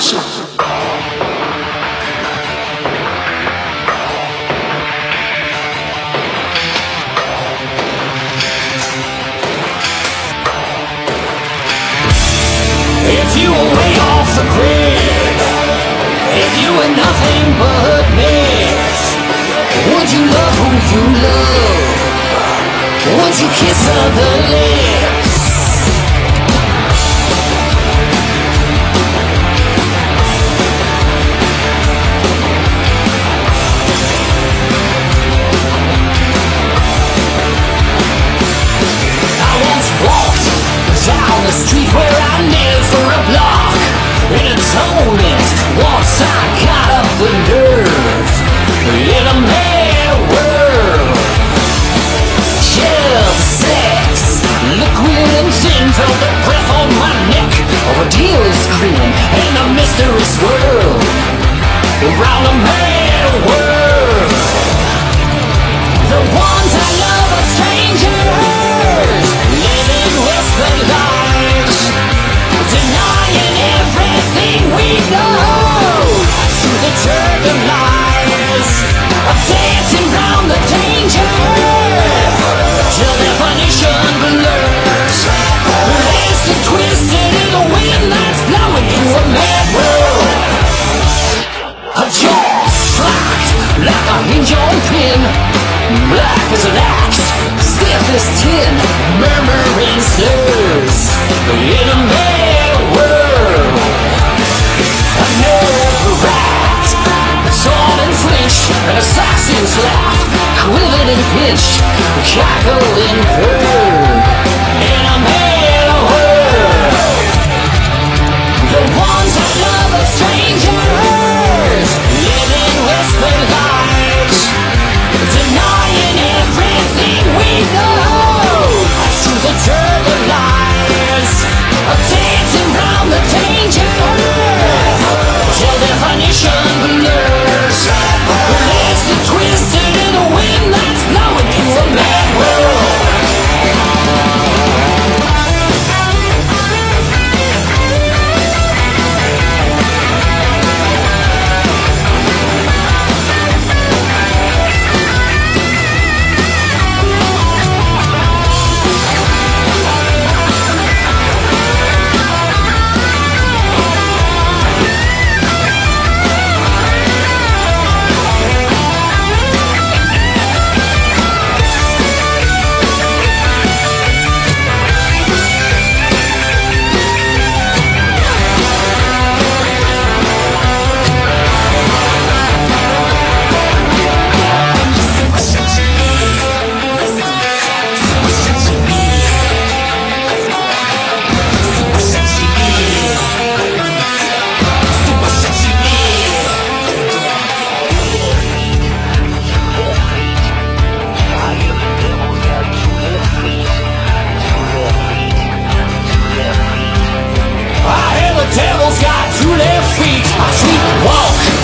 If you were way off the grid, if you were nothing but mess, would you love who you love? Would you kiss other lips? I once walked down the street where I lived for a block in atonement. Once I got up the nerve in a mad world. Yeah, sex, liquid and thin, felt the breath on my neck of a dealer's grin and a mysterious world around a mad world. The ones I love are strangers, living with their lives, denying everything we know through the turbulent lies of dancing round the danger till definition blurs. Laced and twisted in the wind that's blowing through a mad world. A jaw slacked like a hinge on pin, black as an axe, stiff as tin, murmuring slurs in a mad world. A nerve racked, torn and flinched, an assassin's laugh, quivered and pinched, cackled and purred in a mad world. The ones I love are strangers, living with their lives, denying everything we know through the turbulent lies of dancing round the danger till definition blurs. Laced and twisted in the wind that's blowing through a mad world. Devil's got 2 left feet. I sleepwalk